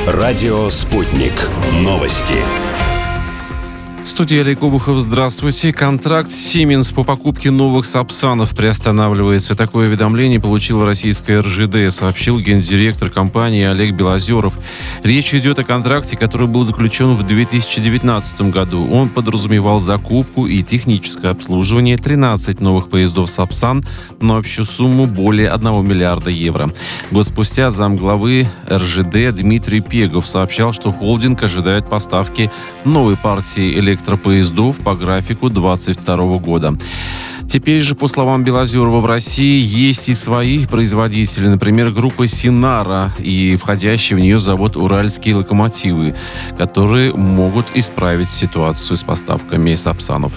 Радио «Спутник». Новости. Студия Олег Обухов. Здравствуйте. Контракт Siemens по покупке новых Сапсанов приостанавливается. Такое уведомление получила российская РЖД, сообщил гендиректор компании Олег Белозеров. Речь идет о контракте, который был заключен в 2019 году. Он подразумевал закупку и техническое обслуживание 13 новых поездов Сапсан на общую сумму более 1 миллиарда евро. Год спустя замглавы РЖД Дмитрий Пегов сообщал, что холдинг ожидает поставки новой партии электропоездов по графику 2022 года. Теперь же, по словам Белозерова, в России есть и свои производители, например, группа «Синара» и входящий в нее завод «Уральские локомотивы», которые могут исправить ситуацию с поставками Сапсанов.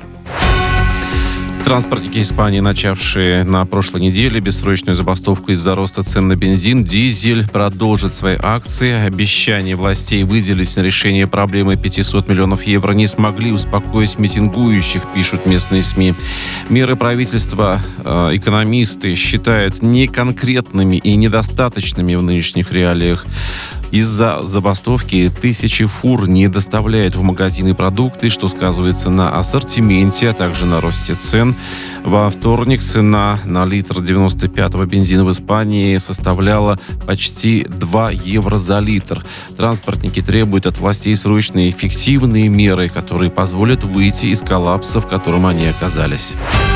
Транспортники Испании, начавшие на прошлой неделе бессрочную забастовку из-за роста цен на бензин, дизель, продолжат свои акции. Обещания властей выделить на решение проблемы 500 миллионов евро не смогли успокоить митингующих, пишут местные СМИ. Меры правительства экономисты считают неконкретными и недостаточными в нынешних реалиях. Из-за забастовки тысячи фур не доставляют в магазины продукты, что сказывается на ассортименте, а также на росте цен. Во вторник цена на литр 95-го бензина в Испании составляла почти 2 евро за литр. Транспортники требуют от властей срочные эффективные меры, которые позволят выйти из коллапса, в котором они оказались.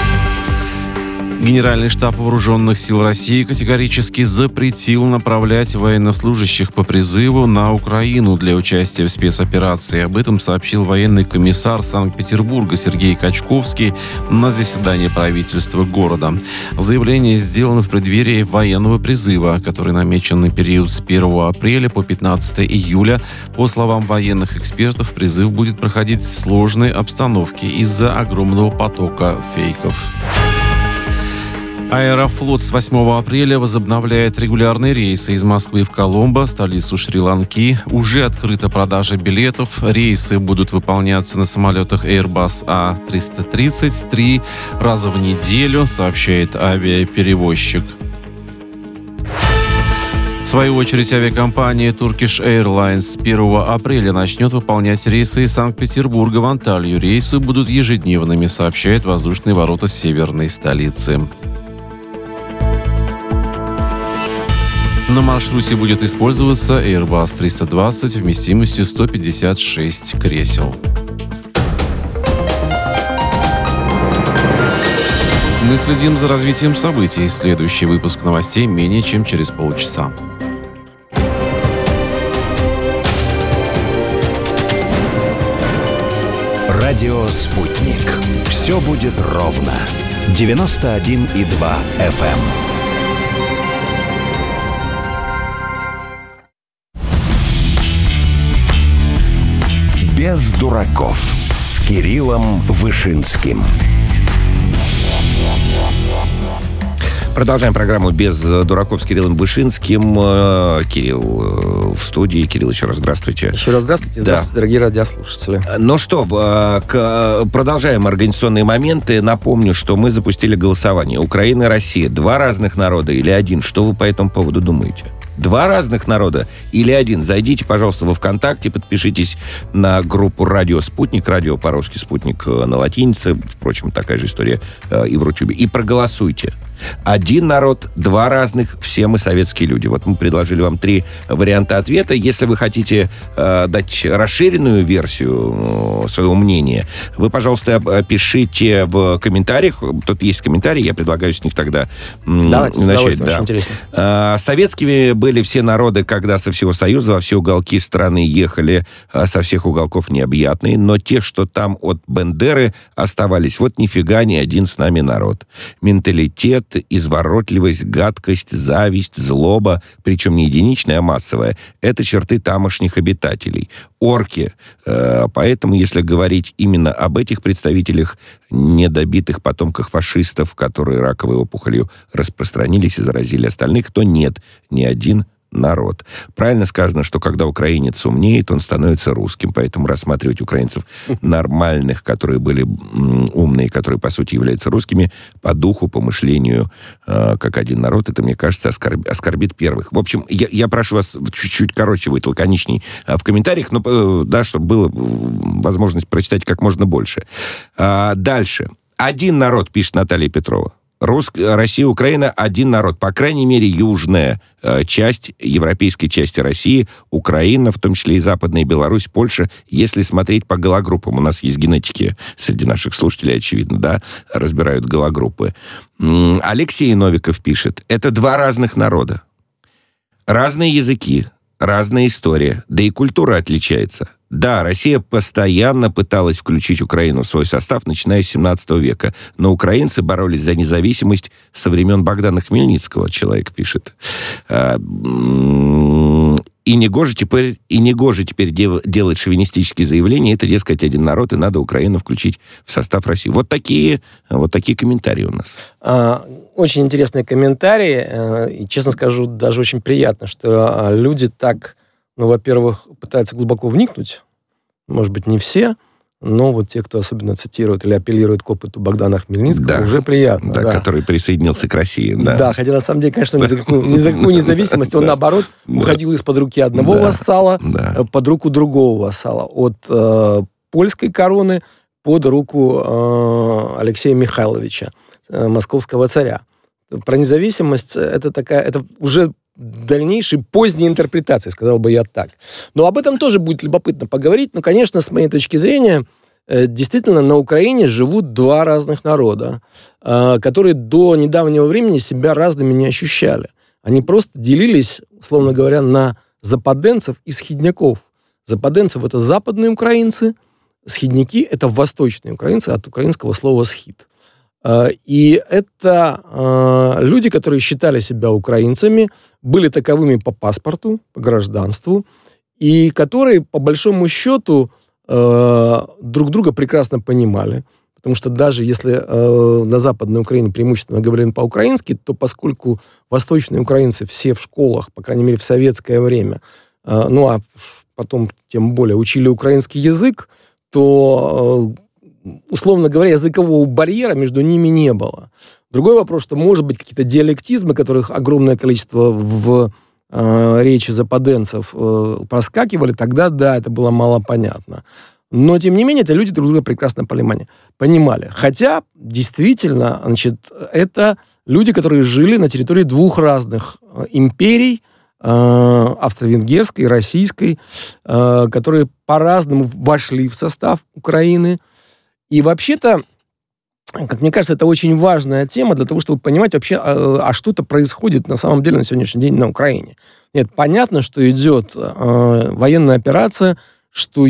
Генеральный штаб Вооруженных сил России категорически запретил направлять военнослужащих по призыву на Украину для участия в спецоперации. Об этом сообщил военный комиссар Санкт-Петербурга Сергей Качковский на заседании правительства города. Заявление сделано в преддверии военного призыва, который намечен на период с 1 апреля по 15 июля. По словам военных экспертов, призыв будет проходить в сложной обстановке из-за огромного потока фейков. Аэрофлот с 8 апреля возобновляет регулярные рейсы из Москвы в Коломбо, столицу Шри-Ланки. Уже открыта продажа билетов. Рейсы будут выполняться на самолетах Airbus A330 3 раза в неделю, сообщает авиаперевозчик. В свою очередь, авиакомпания Turkish Airlines с 1 апреля начнет выполнять рейсы из Санкт-Петербурга в Анталию. Рейсы будут ежедневными, сообщают воздушные ворота северной столицы. На маршруте будет использоваться Airbus 320 вместимостью 156 кресел. Мы следим за развитием событий. Следующий выпуск новостей менее чем через полчаса. Радио «Спутник». Все будет ровно. 91,2 FM. Без дураков с Кириллом Вышинским. Продолжаем программу «Без дураков» с Кириллом Вышинским. Кирилл в студии. Кирилл, еще раз здравствуйте. Еще раз здравствуйте. Здравствуйте, дорогие радиослушатели. Ну что, продолжаем организационные моменты. Напомню, что мы запустили голосование. Украина и Россия. 2 разных народа или один? Что вы по этому поводу думаете? 2 разных народа или один? Зайдите, пожалуйста, во ВКонтакте, подпишитесь на группу «Радио Спутник», радио по-русски «Спутник» на латинице, впрочем, такая же история и в Рутюбе, и проголосуйте. 1 народ, 2 разных, все мы советские люди. Вот мы предложили вам 3 варианта ответа. Если вы хотите дать расширенную версию своего мнения, вы, пожалуйста, пишите в комментариях. Тут есть комментарии, я предлагаю с них тогда давайте, начать. Очень интересно. Советскими были все народы, когда со всего Союза во все уголки страны ехали, со всех уголков необъятные, но те, что там от Бендеры оставались, вот нифига ни один с нами народ. Менталитет, изворотливость, гадкость, зависть, злоба, причем не единичная, а массовая, это черты тамошних обитателей. Орки. Поэтому, если говорить именно об этих представителях, недобитых потомках фашистов, которые раковой опухолью распространились и заразили остальных, то нет, ни один народ. Правильно сказано, что когда украинец умнеет, он становится русским. Поэтому рассматривать украинцев нормальных, которые были умные, которые, по сути, являются русскими, по духу, по мышлению, как один народ, это, мне кажется, оскорбит первых. В общем, я прошу вас чуть-чуть короче быть, лаконичней в комментариях, но, да, чтобы было возможность прочитать как можно больше. Дальше. Один народ, пишет Наталья Петрова. Россия, Украина – один народ. По крайней мере, южная часть европейской части России, Украина, в том числе и Западная Беларусь, Польша, если смотреть по галогруппам. У нас есть генетики среди наших слушателей, очевидно, да, разбирают галогруппы. Алексей Новиков пишет, это два разных народа. Разные языки, разная история, да и культура отличается. Да, Россия постоянно пыталась включить Украину в свой состав, начиная с 17 века. Но украинцы боролись за независимость со времен Богдана Хмельницкого, человек пишет. И негоже теперь делать шовинистические заявления. Это, дескать, один народ, и надо Украину включить в состав России. Вот такие комментарии у нас. Очень интересные комментарии. И, честно скажу, даже очень приятно, что люди так, во-первых, пытаются глубоко вникнуть. Может быть, не все, но вот те, кто особенно цитирует или апеллирует к опыту Богдана Хмельницкого, да, уже приятно. Да, который присоединился к России. Да, да, хотя на самом деле, конечно, ни за какую независимость он, наоборот, уходил из-под руки одного вассала под руку другого вассала. От польской короны под руку Алексея Михайловича, московского царя. Про независимость это уже дальнейшей поздней интерпретации, сказал бы я так. Но об этом тоже будет любопытно поговорить. Но, конечно, с моей точки зрения, действительно, на Украине живут два разных народа, которые до недавнего времени себя разными не ощущали. Они просто делились, условно говоря, на западенцев и схидняков. Западенцев — это западные украинцы, схидняки — это восточные украинцы, от украинского слова «схид». И это люди, которые считали себя украинцами, были таковыми по паспорту, по гражданству, и которые, по большому счету, друг друга прекрасно понимали. Потому что даже если на Западной Украине преимущественно говорили по-украински, то поскольку восточные украинцы все в школах, по крайней мере, в советское время, а потом тем более учили украинский язык, то... условно говоря, языкового барьера между ними не было. Другой вопрос, что, может быть, какие-то диалектизмы, которых огромное количество в речи западенцев проскакивали, тогда, да, это было мало понятно. Но, тем не менее, это люди друг друга прекрасно понимали. Хотя, действительно, это люди, которые жили на территории двух разных империй, австро-венгерской и российской, которые по-разному вошли в состав Украины. И вообще-то, как мне кажется, это очень важная тема для того, чтобы понимать вообще, что-то происходит на самом деле на сегодняшний день на Украине. Нет, понятно, что идет военная операция, что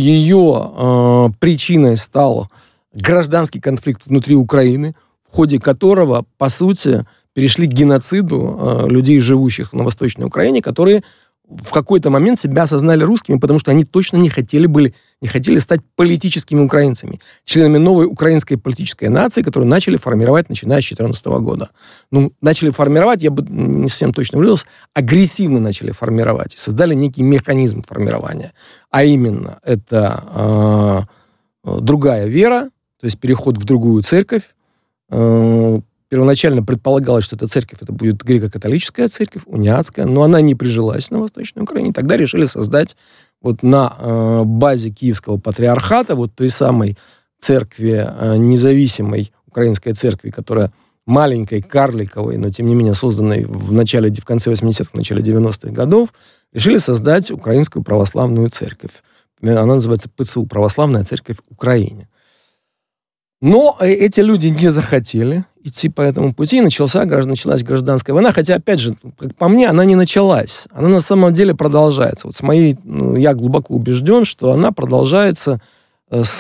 ее причиной стал гражданский конфликт внутри Украины, в ходе которого, по сути, перешли к геноциду людей, живущих на Восточной Украине, которые в какой-то момент себя осознали русскими, потому что они точно не хотели стать политическими украинцами, членами новой украинской политической нации, которую начали формировать, начиная с 2014 года. Начали формировать, я бы не совсем точно выразился, агрессивно начали формировать, и создали некий механизм формирования. А именно, это другая вера, то есть переход в другую церковь. Первоначально предполагалось, что эта церковь это будет греко-католическая церковь, униатская, но она не прижилась на Восточной Украине. Тогда решили создать на базе Киевского патриархата, той самой церкви, независимой украинской церкви, которая маленькой, карликовой, но тем не менее созданной в конце 80-х, в начале 90-х годов, решили создать Украинскую православную церковь. Она называется ПЦУ, Православная церковь Украины. Но эти люди не захотели идти по этому пути, и началась гражданская война, хотя, опять же, как по мне, она не началась. Она на самом деле продолжается. Я глубоко убежден, что она продолжается с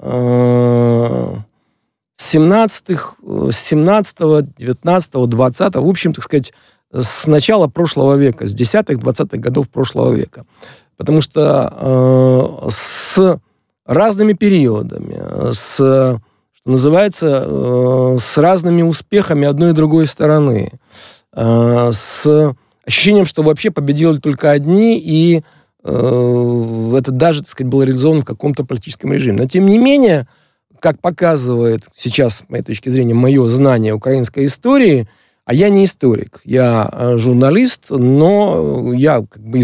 17-го, 19-го, 20-го, в общем, так сказать, с начала прошлого века, с 10-х, 20-х годов прошлого века. Потому что с разными периодами, называется, с разными успехами одной и другой стороны, с ощущением, что вообще победили только одни, и это даже, так сказать, было реализовано в каком-то политическом режиме. Но, тем не менее, как показывает сейчас, с моей точки зрения, мое знание украинской истории, а я не историк, я журналист, но я как бы